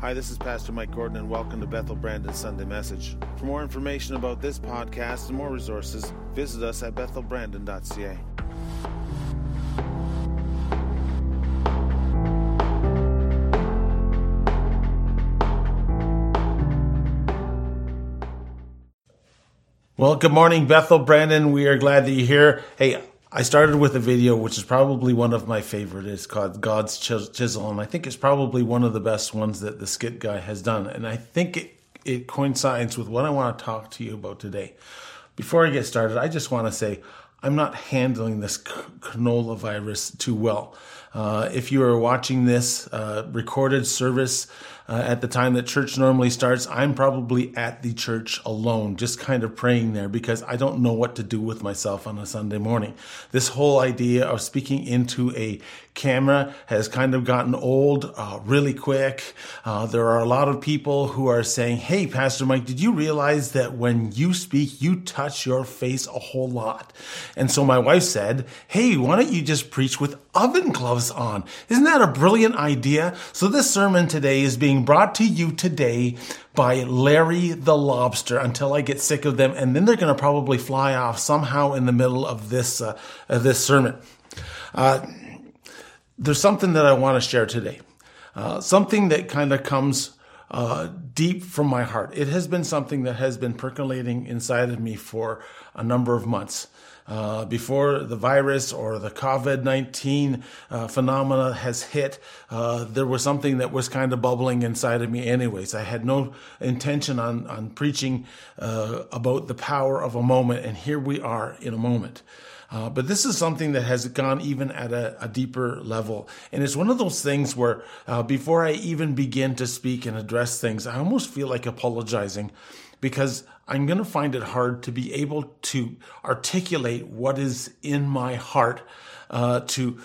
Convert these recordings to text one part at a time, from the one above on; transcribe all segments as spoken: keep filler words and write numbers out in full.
Hi, this is Pastor Mike Gordon, and welcome to Bethel Brandon Sunday Message. For more information about this podcast and more resources, visit us at bethel brandon dot c a. Well, good morning, Bethel Brandon. We are glad that you're here. Hey, I started with a video, which is probably one of my favorite. It's called God's Chisel, and I think it's probably one of the best ones that the skit guy has done. And I think it, it coincides with what I want to talk to you about today. Before I get started, I just want to say I'm not handling this canola virus too well. Uh, if you are watching this uh, recorded service uh, at the time that church normally starts, I'm probably at the church alone, just kind of praying there because I don't know what to do with myself on a Sunday morning. This whole idea of speaking into a camera has kind of gotten old uh, really quick. Uh, there are a lot of people who are saying, hey, Pastor Mike, did you realize that when you speak, you touch your face a whole lot? And so my wife said, hey, why don't you just preach with oven gloves on? Isn't that a brilliant idea? So this sermon today is being brought to you today by Larry the Lobster until I get sick of them. And then they're going to probably fly off somehow in the middle of this, uh, of this sermon. Uh, There's something that I want to share today, uh, something that kind of comes uh, deep from my heart. It has been something that has been percolating inside of me for a number of months. Uh, before the virus or the covid nineteen uh, phenomena has hit, uh, there was something that was kind of bubbling inside of me anyways. I had no intention on, on preaching uh, about the power of a moment, and here we are in a moment. Uh, but this is something that has gone even at a, a deeper level. And it's one of those things where uh, before I even begin to speak and address things, I almost feel like apologizing because I'm going to find it hard to be able to articulate what is in my heart uh, to,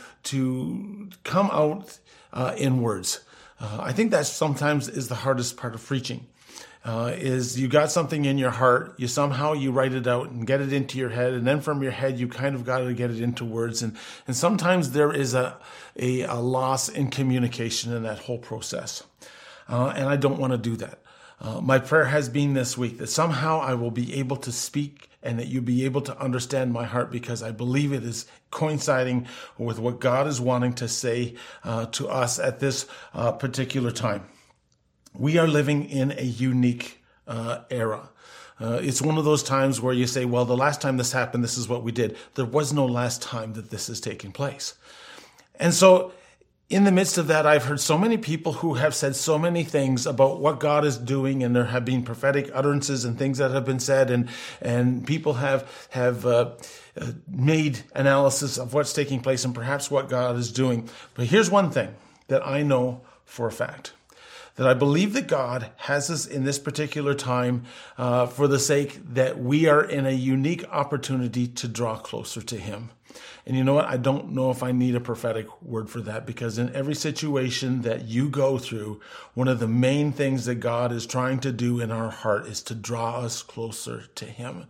to come out uh, in words. Uh, I think that sometimes is the hardest part of preaching. Uh, is you got something in your heart, you somehow you write it out and get it into your head, and then from your head you kind of got to get it into words, and and sometimes there is a a, a loss in communication in that whole process, uh, and I don't want to do that. Uh, my prayer has been this week that somehow I will be able to speak and that you'll be able to understand my heart, because I believe it is coinciding with what God is wanting to say uh, to us at this uh, particular time. We are living in a unique uh, era. Uh, it's one of those times where you say, well, the last time this happened, this is what we did. There was no last time that this is taking place. And so in the midst of that, I've heard so many people who have said so many things about what God is doing, and there have been prophetic utterances and things that have been said, and and people have, have uh, uh, made analysis of what's taking place and perhaps what God is doing. But here's one thing that I know for a fact. That I believe that God has us in this particular time uh, for the sake that we are in a unique opportunity to draw closer to Him. And you know what? I don't know if I need a prophetic word for that, because in every situation that you go through, one of the main things that God is trying to do in our heart is to draw us closer to Him.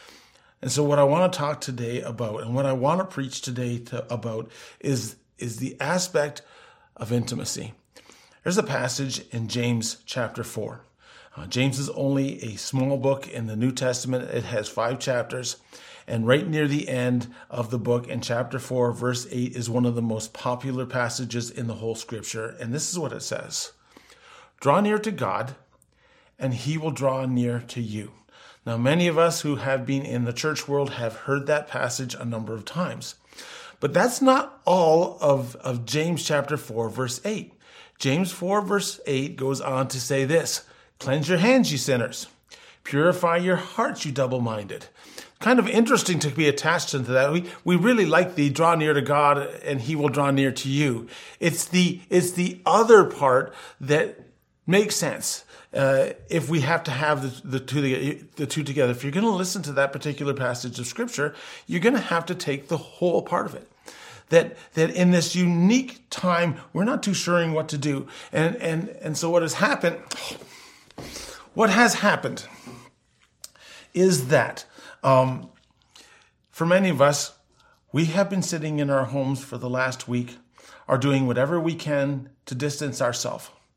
And so what I want to talk today about, and what I want to preach today to, about is, is the aspect of intimacy. There's a passage in James chapter four. Uh, James is only a small book in the New Testament. It has five chapters. And right near the end of the book, in chapter four, verse eight, is one of the most popular passages in the whole scripture. And this is what it says. Draw near to God, and He will draw near to you. Now, many of us who have been in the church world have heard that passage a number of times. But that's not all of, of James chapter four, verse eight. James four verse eight goes on to say this, cleanse your hands, you sinners. Purify your hearts, you double-minded. Kind of interesting to be attached into that. We we really like the draw near to God and He will draw near to you. It's the, it's the other part that makes sense. Uh, if we have to have the, the two the two together. If you're going to listen to that particular passage of Scripture, you're going to have to take the whole part of it. That that in this unique time, we're not too sure what to do. And and and so what has happened, what has happened is that um, for many of us, we have been sitting in our homes for the last week, or doing whatever we can to distance ourselves.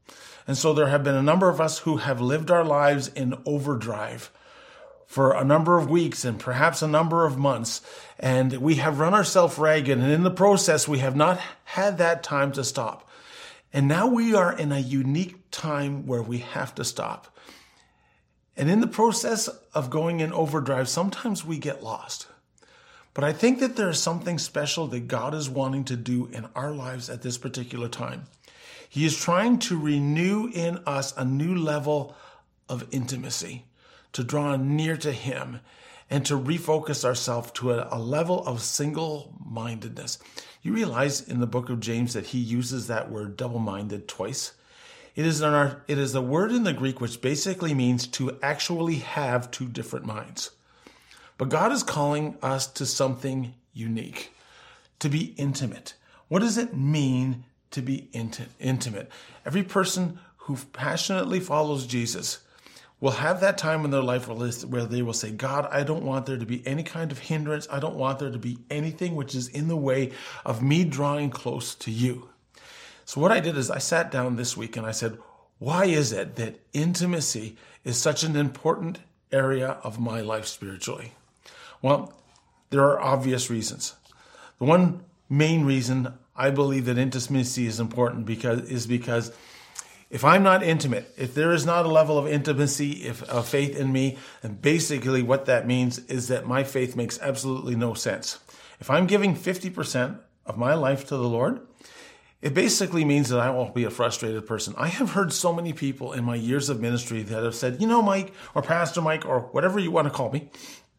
And so there have been a number of us who have lived our lives in overdrive for a number of weeks and perhaps a number of months. And we have run ourselves ragged. And in the process, we have not had that time to stop. And now we are in a unique time where we have to stop. And in the process of going in overdrive, sometimes we get lost. But I think that there is something special that God is wanting to do in our lives at this particular time. He is trying to renew in us a new level of intimacy, to draw near to him and to refocus ourselves to a, a level of single-mindedness. You realize in the book of James that he uses that word double-minded twice. It is, an, our, it is a word in the Greek which basically means to actually have two different minds. But God is calling us to something unique, to be intimate. What does it mean to be inti- intimate? Every person who passionately follows Jesus will have that time in their life where they will say, God, I don't want there to be any kind of hindrance. I don't want there to be anything which is in the way of me drawing close to you. So what I did is I sat down this week and I said, why is it that intimacy is such an important area of my life spiritually? Well, there are obvious reasons. The one main reason I believe that intimacy is important because is because if I'm not intimate, if there is not a level of intimacy, if of faith in me, and basically what that means is that my faith makes absolutely no sense. If I'm giving fifty percent of my life to the Lord, it basically means that I won't be a frustrated person. I have heard so many people in my years of ministry that have said, you know, Mike, or Pastor Mike, or whatever you want to call me,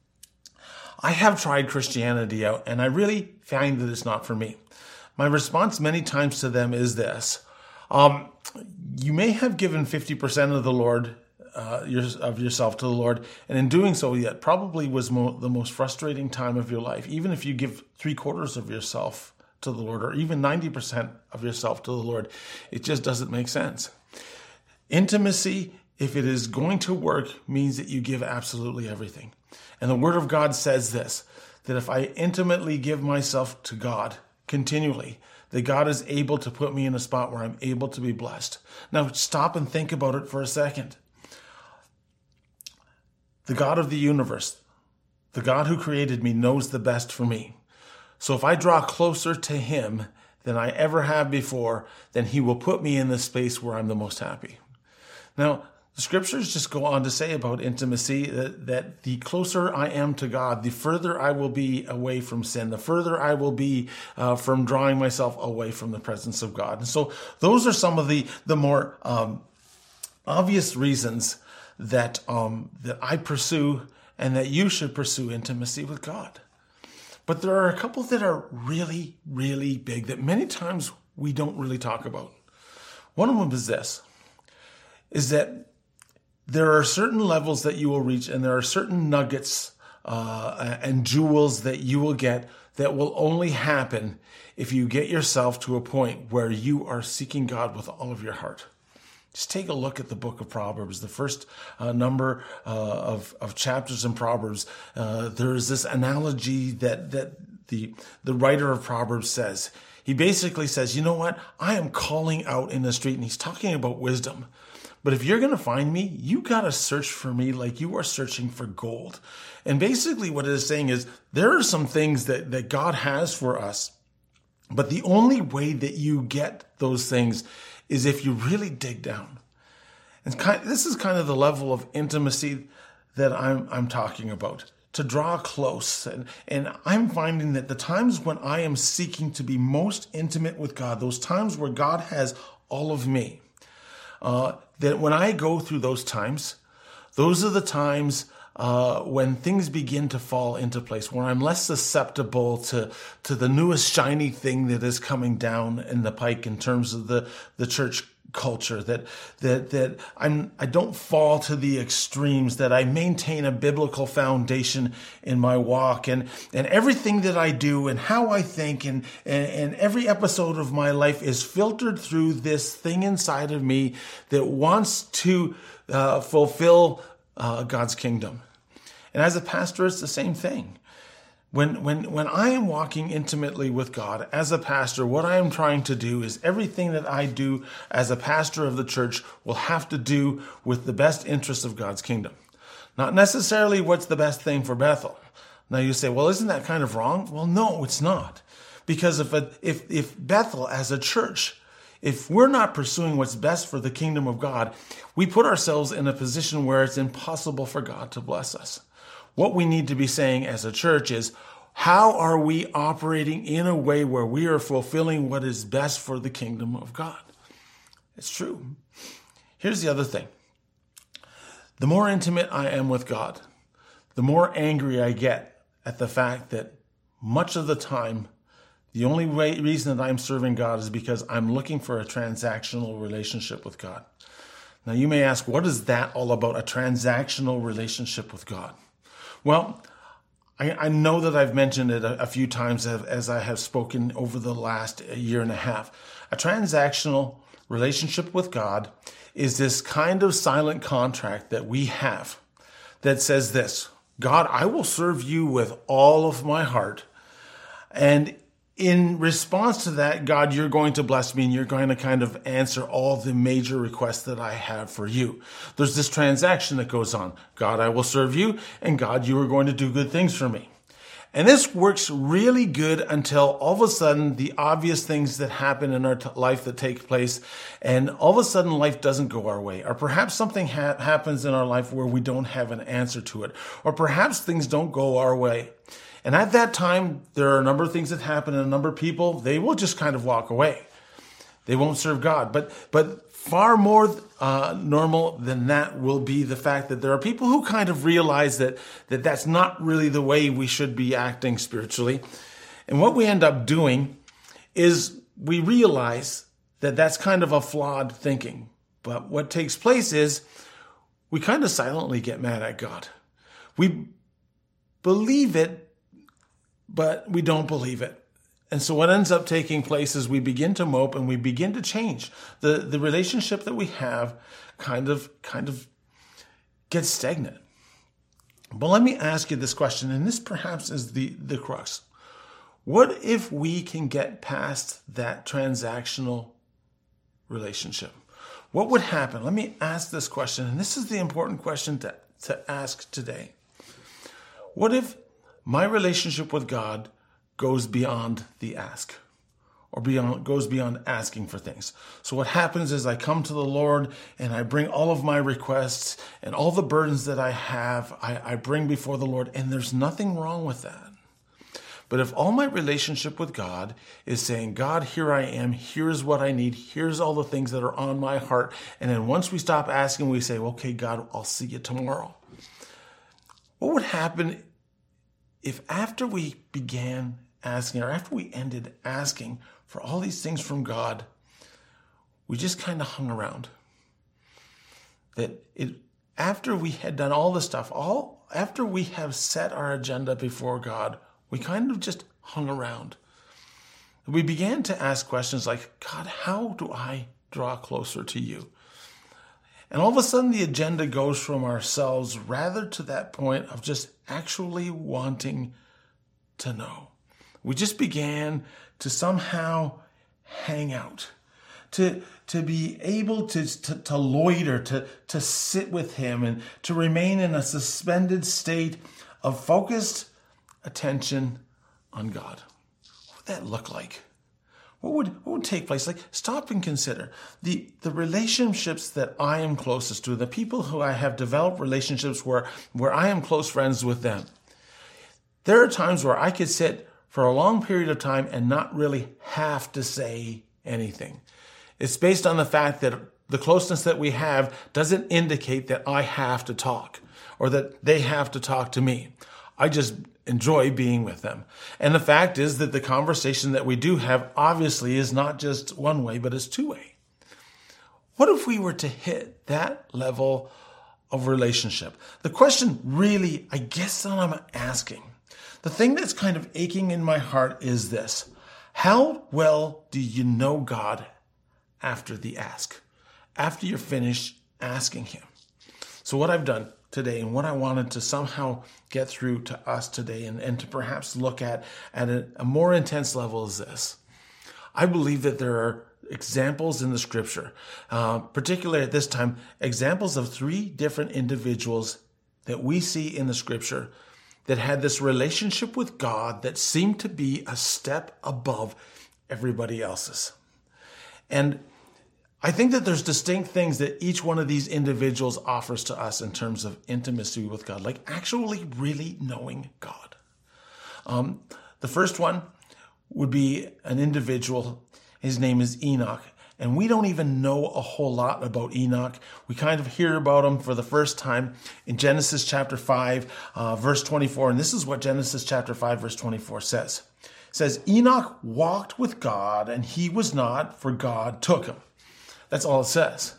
I have tried Christianity out, and I really find that it's not for me. My response many times to them is this. Um, you may have given fifty percent of the Lord, uh, your, of yourself to the Lord, and in doing so, yet probably was mo- the most frustrating time of your life. Even if you give three quarters of yourself to the Lord, or even ninety percent of yourself to the Lord, it just doesn't make sense. Intimacy, if it is going to work, means that you give absolutely everything. And the Word of God says this, that if I intimately give myself to God continually, that God is able to put me in a spot where I'm able to be blessed. Now, stop and think about it for a second. The God of the universe, the God who created me, knows the best for me. So if I draw closer to him than I ever have before, then he will put me in the space where I'm the most happy. Now, the scriptures just go on to say about intimacy that, that the closer I am to God, the further I will be away from sin, the further I will be uh, from drawing myself away from the presence of God. And so those are some of the, the more um, obvious reasons that, um, that I pursue and that you should pursue intimacy with God. But there are a couple that are really, really big that many times we don't really talk about. One of them is this, is that there are certain levels that you will reach, and there are certain nuggets uh, and jewels that you will get that will only happen if you get yourself to a point where you are seeking God with all of your heart. Just take a look at the book of Proverbs, the first uh, number uh, of, of chapters in Proverbs. Uh, there is this analogy that, that the, the writer of Proverbs says. He basically says, you know what? I am calling out in the street, and he's talking about wisdom. But if you're going to find me, you got to search for me like you are searching for gold. And basically what it is saying is there are some things that, that God has for us. But the only way that you get those things is if you really dig down. And kind, this is kind of the level of intimacy that I'm, I'm talking about, to draw close. And, and I'm finding that the times when I am seeking to be most intimate with God, those times where God has all of me, uh, that when I go through those times, those are the times uh, when things begin to fall into place, where I'm less susceptible to, to the newest shiny thing that is coming down in the pike in terms of the, the church culture, that that that I'm I don't fall to the extremes, that I maintain a biblical foundation in my walk, and and everything that I do and how I think and and, and every episode of my life is filtered through this thing inside of me that wants to uh, fulfill uh, God's kingdom. And as a pastor, it's the same thing. When, when, when I am walking intimately with God as a pastor, what I am trying to do is everything that I do as a pastor of the church will have to do with the best interests of God's kingdom. Not necessarily what's the best thing for Bethel. Now you say, well, isn't that kind of wrong? Well, no, it's not. Because if, a, if, if Bethel as a church, if we're not pursuing what's best for the kingdom of God, we put ourselves in a position where it's impossible for God to bless us. What we need to be saying as a church is, how are we operating in a way where we are fulfilling what is best for the kingdom of God? It's true. Here's the other thing. The more intimate I am with God, the more angry I get at the fact that much of the time, the only way, reason that I'm serving God is because I'm looking for a transactional relationship with God. Now you may ask, what is that all about, a transactional relationship with God? Well, I, I know that I've mentioned it a, a few times as, as I have spoken over the last year and a half. A transactional relationship with God is this kind of silent contract that we have that says this: God, I will serve you with all of my heart. And in response to that, God, you're going to bless me and you're going to kind of answer all the major requests that I have for you. There's this transaction that goes on. God, I will serve you, and God, you are going to do good things for me. And this works really good until all of a sudden the obvious things that happen in our t- life that take place, and all of a sudden life doesn't go our way. Or perhaps something ha- happens in our life where we don't have an answer to it. Or perhaps things don't go our way. And at that time, there are a number of things that happen, and a number of people, they will just kind of walk away. They won't serve God. But but far more uh, normal than that will be the fact that there are people who kind of realize that, that that's not really the way we should be acting spiritually. And what we end up doing is we realize that that's kind of a flawed thinking. But what takes place is we kind of silently get mad at God. We believe it, but we don't believe it. And so what ends up taking place is we begin to mope and we begin to change. The, the relationship that we have kind of, kind of gets stagnant. But let me ask you this question, and this perhaps is the, the crux. What if we can get past that transactional relationship? What would happen? Let me ask this question, and this is the important question to, to ask today. What if my relationship with God goes beyond the ask, or beyond goes beyond asking for things? So what happens is I come to the Lord and I bring all of my requests and all the burdens that I have, I, I bring before the Lord, and there's nothing wrong with that. But if all my relationship with God is saying, God, here I am, here's what I need, here's all the things that are on my heart, and then once we stop asking, we say, okay, God, I'll see you tomorrow. What would happen if after we began asking, or after we ended asking for all these things from God, we just kind of hung around? That it, after we had done all the stuff, all after we have set our agenda before God, we kind of just hung around. We began to ask questions like, God, how do I draw closer to you? And all of a sudden the agenda goes from ourselves rather to that point of just actually wanting to know. We just began to somehow hang out, to, to be able to, to, to loiter, to, to sit with him, and to remain in a suspended state of focused attention on God. What would that look like? What would, what would take place? Like, stop and consider the, the relationships that I am closest to, the people who I have developed relationships where, where I am close friends with them. There are times where I could sit for a long period of time and not really have to say anything. It's based on the fact that the closeness that we have doesn't indicate that I have to talk or that they have to talk to me. I just enjoy being with them. And the fact is that the conversation that we do have obviously is not just one way, but it's two way. What if we were to hit that level of relationship? The question really, I guess that I'm asking, the thing that's kind of aching in my heart is this: how well do you know God after the ask? After you're finished asking him? So what I've done, today, and what I wanted to somehow get through to us today, and, and to perhaps look at at a, a more intense level, is this. I believe that there are examples in the scripture, uh, particularly at this time, examples of three different individuals that we see in the scripture that had this relationship with God that seemed to be a step above everybody else's. And I think that there's distinct things that each one of these individuals offers to us in terms of intimacy with God, like actually really knowing God. Um, the first one would be an individual. His name is Enoch. And we don't even know a whole lot about Enoch. We kind of hear about him for the first time in Genesis chapter five, uh, verse twenty-four. And this is what Genesis chapter five, verse twenty-four says. It says, Enoch walked with God, and he was not, for God took him. That's all it says.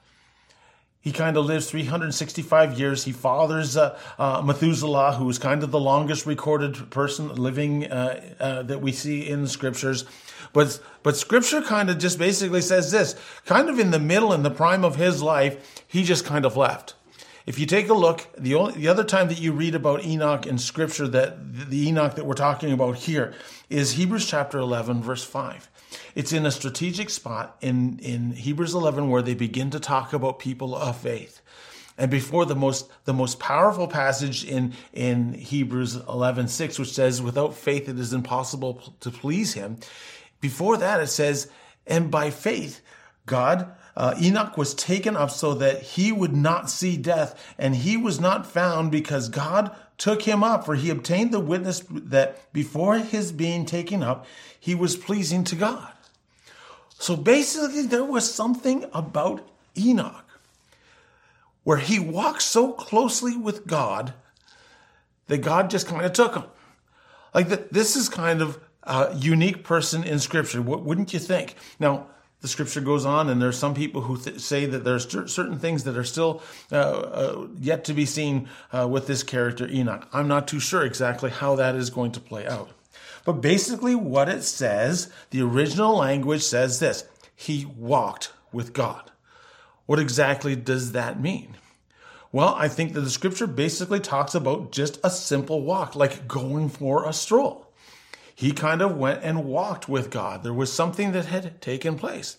He kind of lives three hundred sixty-five years. He fathers uh, uh, Methuselah, who is kind of the longest recorded person living uh, uh, that we see in the scriptures. But but scripture kind of just basically says this, kind of in the middle, in the prime of his life, he just kind of left. If you take a look, the only the other time that you read about Enoch in scripture, that the Enoch that we're talking about here, is Hebrews chapter eleven, verse five. It's in a strategic spot in, in Hebrews eleven where they begin to talk about people of faith. And before the most the most powerful passage in, in Hebrews eleven six, which says, without faith it is impossible to please him. Before that it says, and by faith God, uh, Enoch was taken up so that he would not see death, and he was not found because God took him up, for he obtained the witness that before his being taken up, he was pleasing to God. So basically, there was something about Enoch where he walked so closely with God that God just kind of took him. Like the, this is kind of a unique person in Scripture, wouldn't you think? Now, the Scripture goes on, and there's some people who th- say that there's certain things that are still uh, uh, yet to be seen uh, with this character Enoch. I'm not too sure exactly how that is going to play out. But basically what it says, the original language says this: he walked with God. What exactly does that mean? Well, I think that the Scripture basically talks about just a simple walk, like going for a stroll. He kind of went and walked with God. There was something that had taken place.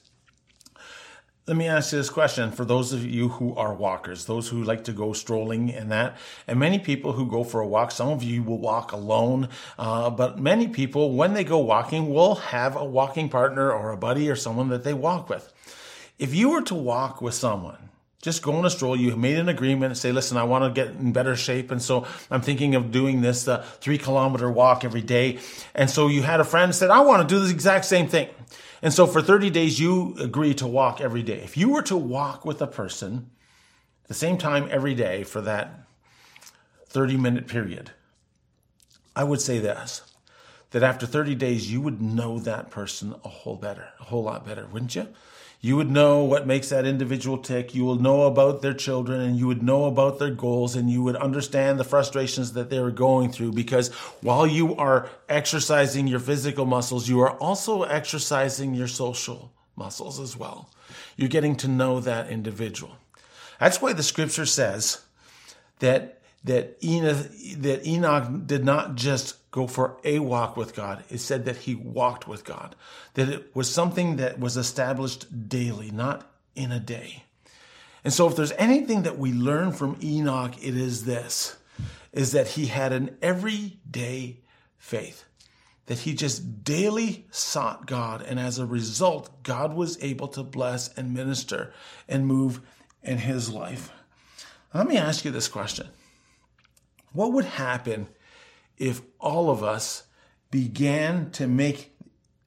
Let me ask you this question for those of you who are walkers, those who like to go strolling and that, and many people who go for a walk. Some of you will walk alone, uh, but many people, when they go walking, will have a walking partner or a buddy or someone that they walk with. If you were to walk with someone, just go on a stroll, you made an agreement and say, listen, I want to get in better shape, and so I'm thinking of doing this uh, three kilometer walk every day. And so you had a friend that said, I want to do the exact same thing. And so for thirty days, you agree to walk every day. If you were to walk with a person the same time every day for that thirty minute period, I would say this, that after thirty days, you would know that person a whole better, a whole lot better, wouldn't you? You would know what makes that individual tick. You will know about their children, and you would know about their goals, and you would understand the frustrations that they were going through, because while you are exercising your physical muscles, you are also exercising your social muscles as well. You're getting to know that individual. That's why the Scripture says that that Enoch, that Enoch did not just go for a walk with God. It said that he walked with God, that it was something that was established daily, not in a day. And so if there's anything that we learn from Enoch, it is this, is that he had an everyday faith, that he just daily sought God. And as a result, God was able to bless and minister and move in his life. Let me ask you this question. What would happen if all of us began to make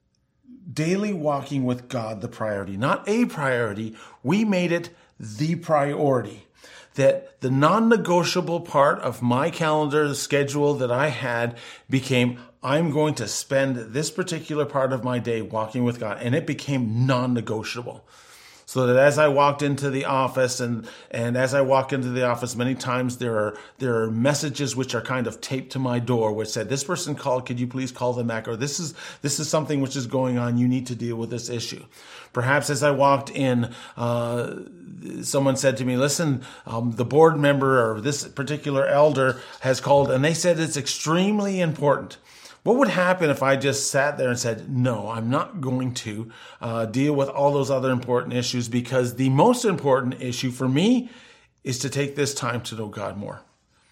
daily walking with God the priority? Not a priority, we made it the priority. That the non-negotiable part of my calendar, the schedule that I had, became, I'm going to spend this particular part of my day walking with God. And it became non-negotiable. So that as I walked into the office and, and as I walk into the office, many times there are, there are messages which are kind of taped to my door, which said, this person called, could you please call them back? Or this is, this is something which is going on. You need to deal with this issue. Perhaps as I walked in, uh, someone said to me, listen, um, the board member or this particular elder has called and they said it's extremely important. What would happen if I just sat there and said, no, I'm not going to uh, deal with all those other important issues, because the most important issue for me is to take this time to know God more?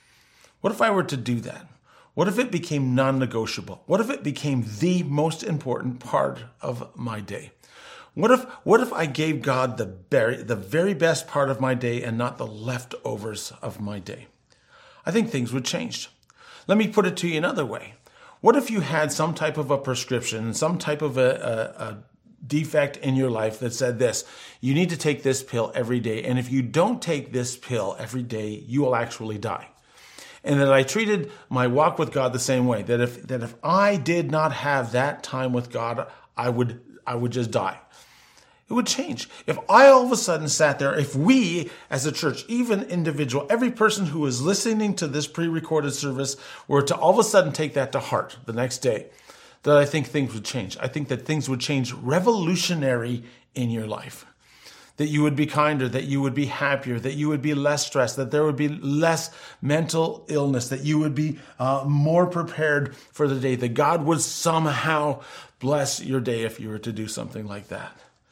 What if I were to do that? What if it became non-negotiable? What if it became the most important part of my day? What if, what if I gave God the very, the very best part of my day and not the leftovers of my day? I think things would change. Let me put it to you another way. What if you had some type of a prescription, some type of a, a, a defect in your life that said this: you need to take this pill every day, and if you don't take this pill every day, you will actually die. And that I treated my walk with God the same way, that if that if I did not have that time with God, I would I would just die. It would change. If I all of a sudden sat there, if we as a church, even individual, every person who is listening to this pre-recorded service were to all of a sudden take that to heart the next day, that I think things would change. I think that things would change revolutionary in your life. That you would be kinder, that you would be happier, that you would be less stressed, that there would be less mental illness, that you would be uh, more prepared for the day, that God would somehow bless your day if you were to do something like that.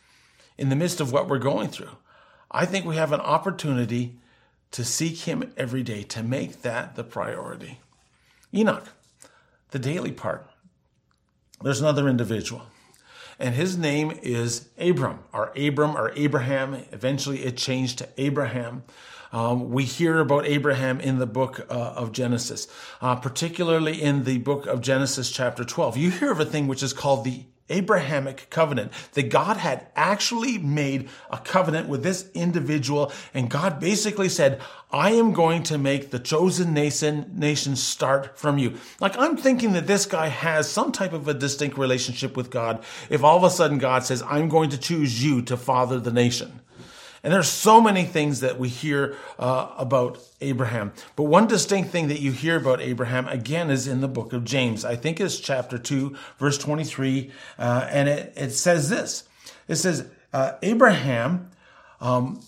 In the midst of what we're going through, I think we have an opportunity to seek him every day, to make that the priority. Enoch, the daily part. There's another individual, and his name is Abram, or Abram, or Abraham. Eventually it changed to Abraham. Um, we hear about Abraham in the book uh, of Genesis, uh, particularly in the book of Genesis chapter twelve. You hear of a thing which is called the Abrahamic covenant, that God had actually made a covenant with this individual, and God basically said, I am going to make the chosen nation, nation start from you. Like, I'm thinking that this guy has some type of a distinct relationship with God if all of a sudden God says, I'm going to choose you to father the nation. And there's so many things that we hear uh, about Abraham. But one distinct thing that you hear about Abraham, again, is in the book of James. I think it's chapter two, verse twenty-three. Uh, and it, it says this. It says, uh, Abraham um,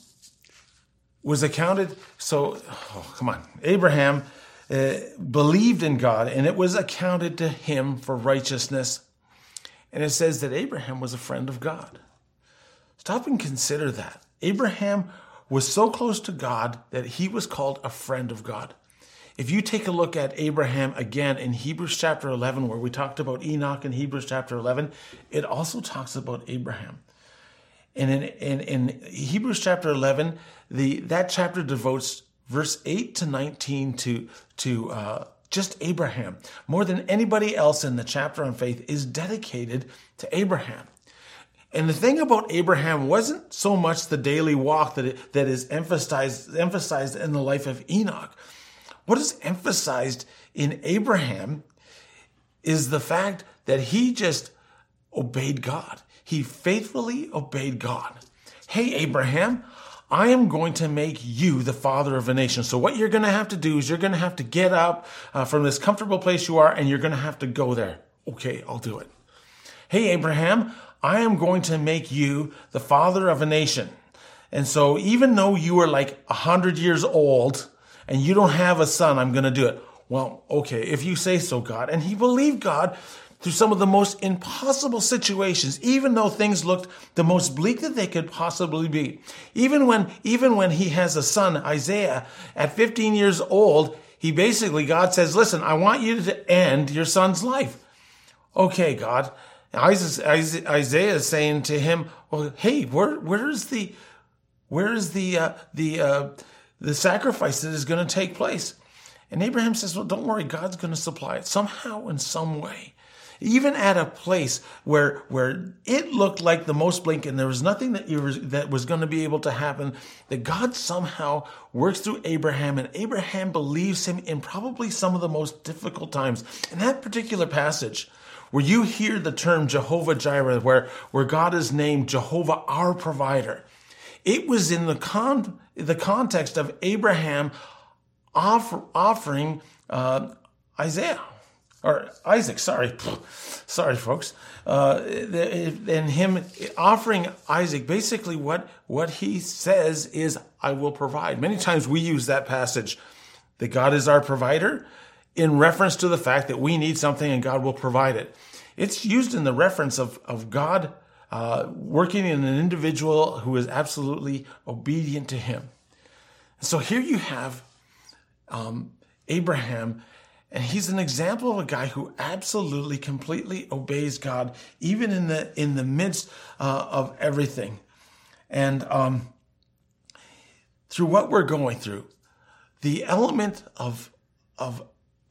was accounted, so, oh, come on. Abraham uh, believed in God, and it was accounted to him for righteousness. And it says that Abraham was a friend of God. Stop and consider that. Abraham was so close to God that he was called a friend of God. If you take a look at Abraham again in Hebrews chapter eleven, where we talked about Enoch in Hebrews chapter eleven, it also talks about Abraham. And in, in, in Hebrews chapter eleven, the that chapter devotes verse eight to nineteen to, to uh, just Abraham. More than anybody else in the chapter on faith is dedicated to Abraham. And the thing about Abraham wasn't so much the daily walk that it, that is emphasized emphasized in the life of Enoch. What is emphasized in Abraham is the fact that he just obeyed God. He faithfully obeyed God. Hey, Abraham, I am going to make you the father of a nation. So what you're going to have to do is you're going to have to get up uh, from this comfortable place you are, and you're going to have to go there. Okay, I'll do it. Hey, Abraham, I am going to make you the father of a nation. And so even though you are like a hundred years old and you don't have a son, I'm going to do it. Well, okay, if you say so, God. And he believed God through some of the most impossible situations, even though things looked the most bleak that they could possibly be. Even when, even when he has a son, Isaiah, at fifteen years old, he basically, God says, listen, I want you to end your son's life. Okay, God. Isaiah is saying to him, "Well, hey, where where is the where is the uh, the uh, the sacrifice that is going to take place?" And Abraham says, "Well, don't worry, God's going to supply it somehow, in some way." Even at a place where where it looked like the most bleak and there was nothing that you was, that was going to be able to happen, that God somehow works through Abraham, and Abraham believes him in probably some of the most difficult times. In that particular passage, where you hear the term Jehovah Jireh, where, where God is named Jehovah our provider, It was in the con the context of Abraham offer, offering uh, Isaiah or Isaac. Sorry, sorry, folks. Uh, and him offering Isaac. Basically, what what he says is, "I will provide." Many times we use that passage that God is our provider in reference to the fact that we need something and God will provide it. It's used in the reference of, of God uh, working in an individual who is absolutely obedient to him. So here you have um, Abraham, and he's an example of a guy who absolutely, completely obeys God, even in the in the midst uh, of everything. And um, through what we're going through, the element of of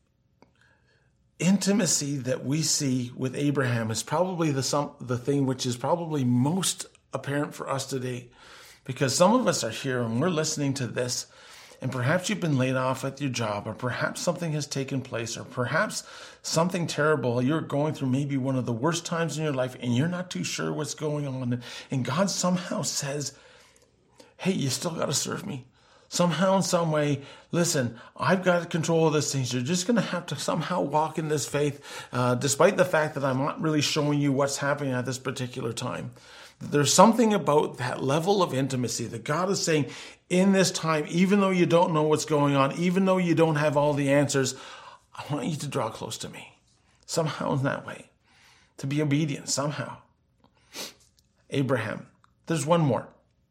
intimacy that we see with Abraham is probably the some the thing which is probably most apparent for us today, because some of us are here and we're listening to this, and perhaps you've been laid off at your job, or perhaps something has taken place, or perhaps something terrible. You're going through maybe one of the worst times in your life, and you're not too sure what's going on, and God somehow says, "Hey, you still got to serve me." Somehow, in some way, listen, I've got control of this thing. So you're just going to have to somehow walk in this faith, uh, despite the fact that I'm not really showing you what's happening at this particular time. There's something about that level of intimacy that God is saying, in this time, even though you don't know what's going on, even though you don't have all the answers, I want you to draw close to me. Somehow in that way. To be obedient, somehow. Abraham. There's one more.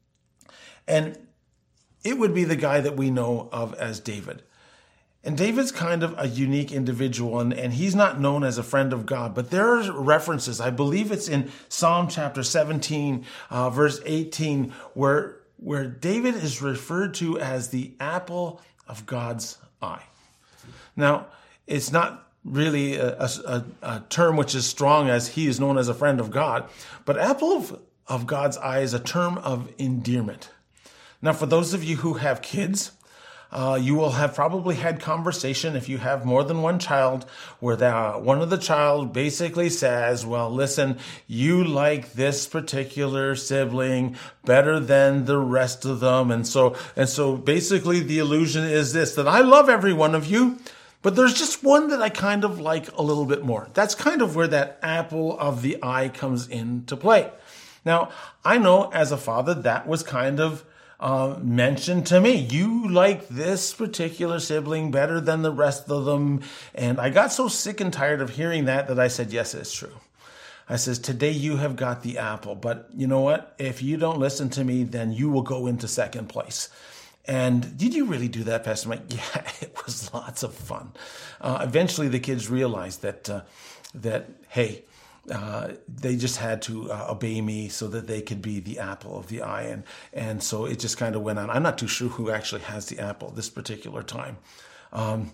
And it would be the guy that we know of as David. And David's kind of a unique individual, and, and he's not known as a friend of God. But there are references, I believe it's in Psalm chapter seventeen, uh, verse eighteen, where, where David is referred to as the apple of God's eye. Now, it's not really a, a, a term which is strong as he is known as a friend of God, but apple of, of God's eye is a term of endearment. Now, for those of you who have kids, uh, you will have probably had conversation, if you have more than one child, where the, one of the child basically says, well, listen, you like this particular sibling better than the rest of them. And so, and so basically the illusion is this, that I love every one of you, but there's just one that I kind of like a little bit more. That's kind of where that apple of the eye comes into play. Now, I know as a father, that was kind of Uh, mentioned to me. You like this particular sibling better than the rest of them. And I got so sick and tired of hearing that that I said, yes, it's true. I says, today you have got the apple. But you know what? If you don't listen to me, then you will go into second place. And did you really do that, Pastor Mike? Yeah, it was lots of fun. Uh, eventually the kids realized that, uh, that hey, Uh, they just had to uh, obey me so that they could be the apple of the eye. And, and so it just kind of went on. I'm not too sure who actually has the apple this particular time. Um,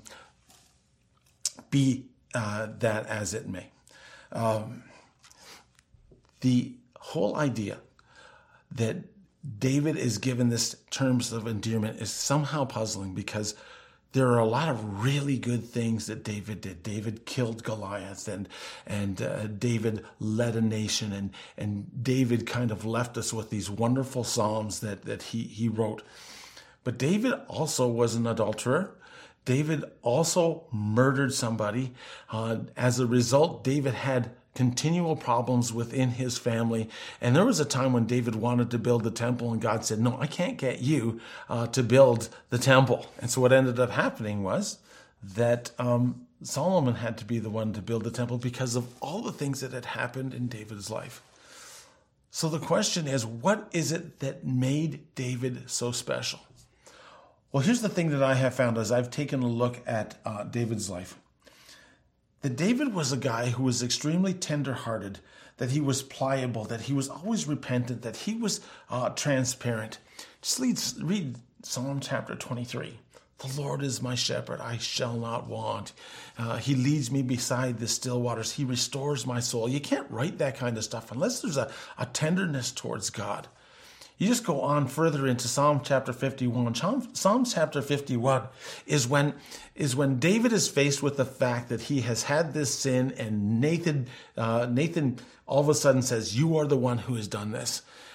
be uh, that as it may. Um, the whole idea that David is given this terms of endearment is somehow puzzling, because there are a lot of really good things that David did. David killed Goliath, and and uh, David led a nation, and and David kind of left us with these wonderful psalms that that he he wrote. But David also was an adulterer. David also murdered somebody. Uh, as a result, David had continual problems within his family. And there was a time when David wanted to build the temple, and God said, no, I can't get you uh, to build the temple. And so what ended up happening was that um, Solomon had to be the one to build the temple because of all the things that had happened in David's life. So the question is, what is it that made David so special? Well, here's the thing that I have found as I've taken a look at uh, David's life. That David was a guy who was extremely tender-hearted, that he was pliable, that he was always repentant, that he was uh, transparent. Just read, read Psalm chapter twenty-three. The Lord is my shepherd, I shall not want. Uh, he leads me beside the still waters. He restores my soul. You can't write that kind of stuff unless there's a, a tenderness towards God. You just go on further into Psalm chapter fifty-one. Psalm chapter fifty-one is when is when David is faced with the fact that he has had this sin, and Nathan uh, Nathan all of a sudden says, "You are the one who has done this."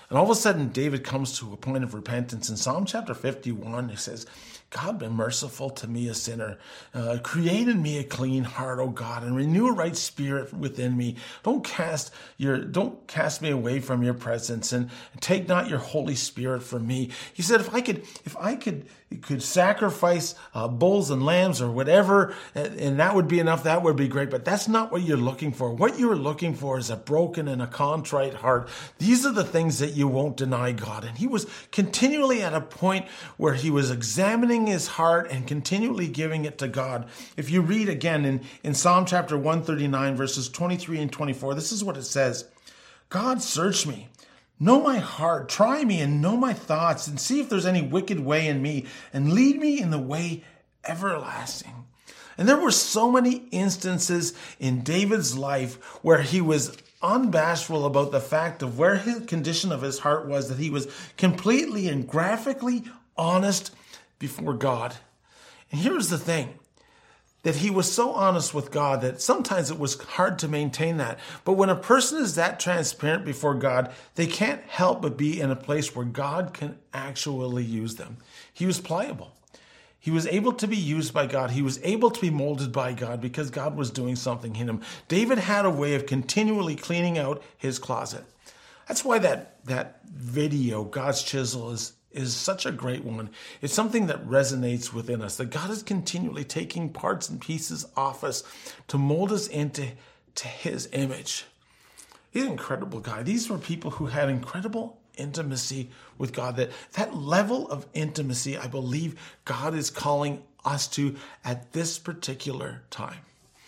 And all of a sudden, David comes to a point of repentance. In Psalm chapter fifty-one, he says, God, be merciful to me, a sinner. Uh, create in me a clean heart, O God, and renew a right spirit within me. Don't cast your, don't cast me away from your presence, and, and take not your Holy Spirit from me. He said, if I could, if I could, could sacrifice uh, bulls and lambs or whatever, and, and that would be enough, that would be great. But that's not what you're looking for. What you're looking for is a broken and a contrite heart. These are the things that you won't deny God. And he was continually at a point where he was examining his heart and continually giving it to God. If you read again in, in Psalm chapter one thirty-nine, verses twenty-three and twenty-four, this is what it says. God, search me, know my heart, try me and know my thoughts, and see if there's any wicked way in me, and lead me in the way everlasting. And there were so many instances in David's life where he was unbashful about the fact of where his condition of his heart was, that he was completely and graphically honest before God. And here's the thing, that he was so honest with God that sometimes it was hard to maintain that. But when a person is that transparent before God, they can't help but be in a place where God can actually use them. He was pliable. He was able to be used by God. He was able to be molded by God because God was doing something in him. David had a way of continually cleaning out his closet. That's why that, that video, God's Chisel, is is such a great one. It's something that resonates within us, that God is continually taking parts and pieces off us to mold us into to his image. He's an incredible guy. These were people who had incredible intimacy with God. That, that level of intimacy, I believe God is calling us to at this particular time.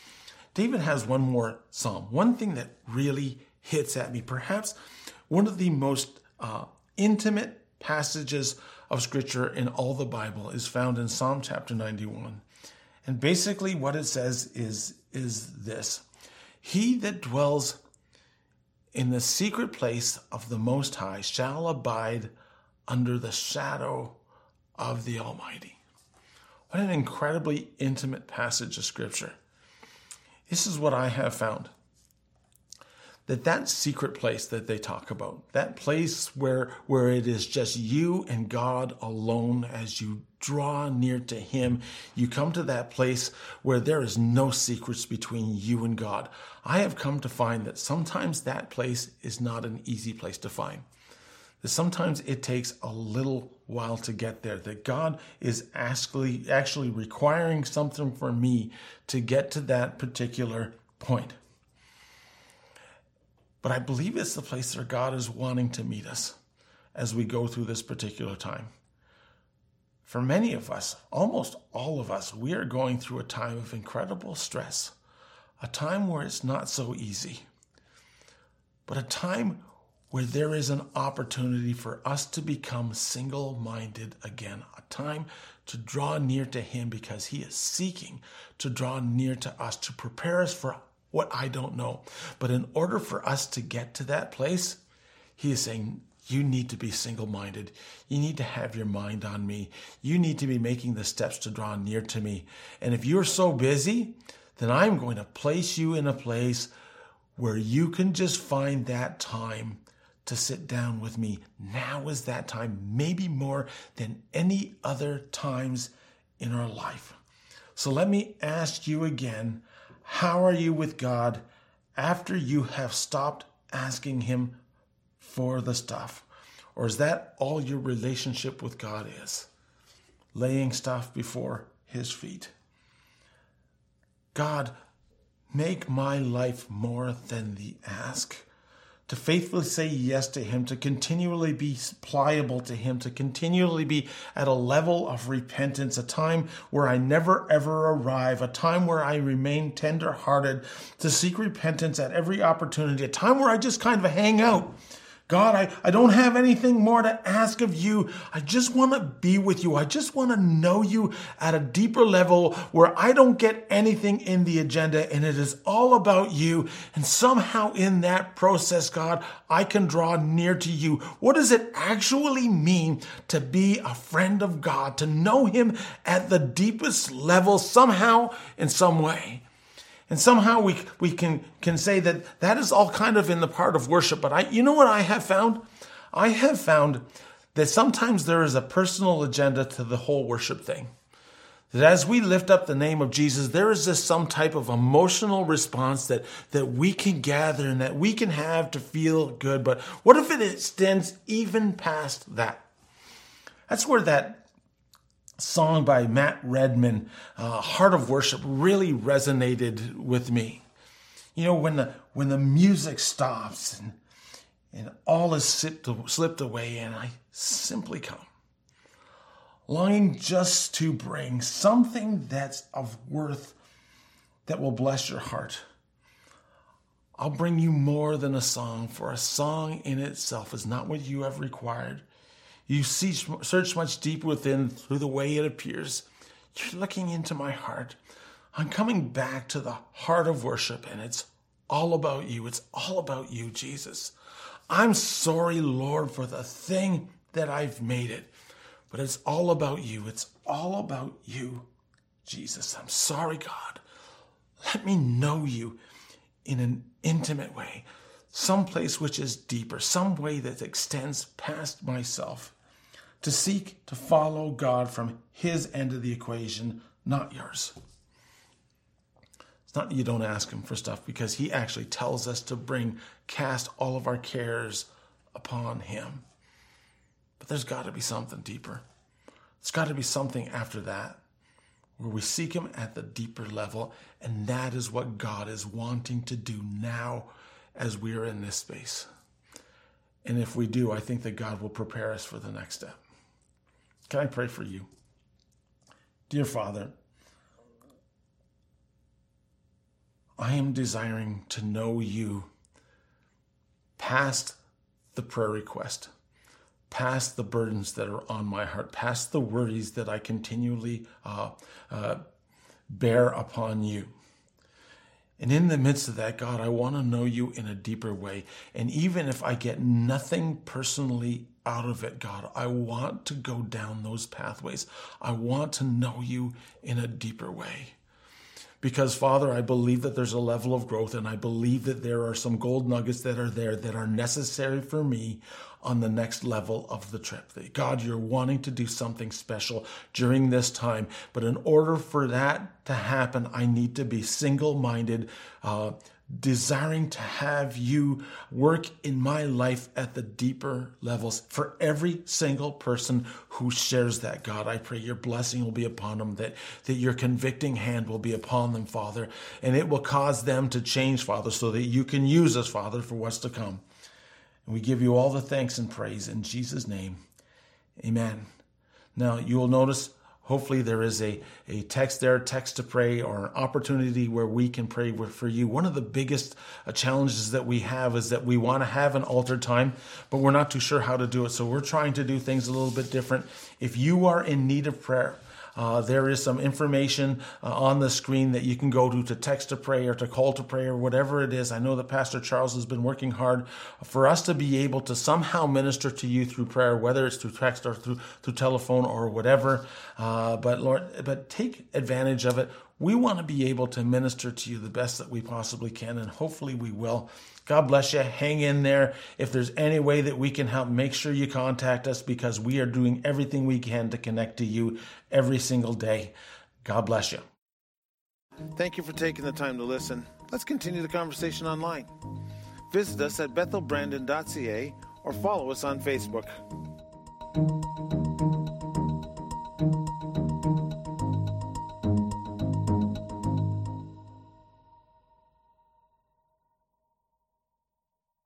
David has one more psalm, one thing that really hits at me, perhaps one of the most uh, intimate passages of scripture in all the Bible is found in Psalm chapter ninety-one. And basically what it says is, is this: he that dwells in the secret place of the Most High shall abide under the shadow of the Almighty. What an incredibly intimate passage of scripture. This is what I have found. That that secret place that they talk about, that place where, where it is just you and God alone, as you draw near to him, you come to that place where there is no secrets between you and God. I have come to find that sometimes that place is not an easy place to find. That sometimes it takes a little while to get there, that God is actually, actually requiring something from me to get to that particular point. But I believe it's the place where God is wanting to meet us as we go through this particular time. For many of us, almost all of us, we are going through a time of incredible stress, a time where it's not so easy, but a time where there is an opportunity for us to become single-minded again, a time to draw near to him because he is seeking to draw near to us, to prepare us for what I don't know. But in order for us to get to that place, he is saying, you need to be single-minded. You need to have your mind on me. You need to be making the steps to draw near to me. And if you're so busy, then I'm going to place you in a place where you can just find that time to sit down with me. Now is that time, maybe more than any other times in our life. So let me ask you again, how are you with God after you have stopped asking him for the stuff? Or is that all your relationship with God is? Laying stuff before his feet. God, make my life more than the ask. To faithfully say yes to him, to continually be pliable to him, to continually be at a level of repentance, a time where I never ever arrive, a time where I remain tender-hearted, to seek repentance at every opportunity, a time where I just kind of hang out. God, I, I don't have anything more to ask of you. I just want to be with you. I just want to know you at a deeper level where I don't get anything in the agenda and it is all about you. And somehow in that process, God, I can draw near to you. What does it actually mean to be a friend of God, to know him at the deepest level somehow in some way? And somehow we we can, can say that that is all kind of in the part of worship. But I, you know what I have found? I have found that sometimes there is a personal agenda to the whole worship thing. That as we lift up the name of Jesus, there is just some type of emotional response that, that we can gather and that we can have to feel good. But what if it extends even past that? That's where that song by Matt Redman, uh, Heart of Worship, really resonated with me. You know, when the when the music stops and, and all is slipped, slipped away and I simply come, longing just to bring something that's of worth that will bless your heart. I'll bring you more than a song, for a song in itself is not what you have required. You see, search much deeper within through the way it appears. You're looking into my heart. I'm coming back to the heart of worship, and it's all about you. It's all about you, Jesus. I'm sorry, Lord, for the thing that I've made it. But it's all about you. It's all about you, Jesus. I'm sorry, God. Let me know you in an intimate way, some place which is deeper, some way that extends past myself, to seek to follow God from his end of the equation, not yours. It's not that you don't ask him for stuff, because he actually tells us to bring, cast all of our cares upon him. But there's got to be something deeper. It's got to be something after that, where we seek him at the deeper level, and that is what God is wanting to do now as we are in this space. And if we do, I think that God will prepare us for the next step. Can I pray for you? Dear Father, I am desiring to know you past the prayer request, past the burdens that are on my heart, past the worries that I continually uh, uh, bear upon you. And in the midst of that, God, I want to know you in a deeper way. And even if I get nothing personally out of it, God, I want to go down those pathways. I want to know you in a deeper way. Because, Father, I believe that there's a level of growth, and I believe that there are some gold nuggets that are there that are necessary for me on the next level of the trip. That, God, you're wanting to do something special during this time. But in order for that to happen, I need to be single-minded, uh, desiring to have you work in my life at the deeper levels for every single person who shares that. God, I pray your blessing will be upon them, that, that your convicting hand will be upon them, Father, and it will cause them to change, Father, so that you can use us, Father, for what's to come. And we give you all the thanks and praise in Jesus' name. Amen. Now, you will notice, hopefully there is a, a text there, text to pray, or an opportunity where we can pray for you. One of the biggest challenges that we have is that we want to have an altar time, but we're not too sure how to do it. So we're trying to do things a little bit different. If you are in need of prayer, Uh, there is some information uh, on the screen that you can go to to text to pray or to call to pray or whatever it is. I know that Pastor Charles has been working hard for us to be able to somehow minister to you through prayer, whether it's through text or through through telephone or whatever. Uh, but Lord, but take advantage of it. We want to be able to minister to you the best that we possibly can, and hopefully we will. God bless you. Hang in there. If there's any way that we can help, make sure you contact us, because we are doing everything we can to connect to you every single day. God bless you. Thank you for taking the time to listen. Let's continue the conversation online. Visit us at bethel brandon dot c a or follow us on Facebook.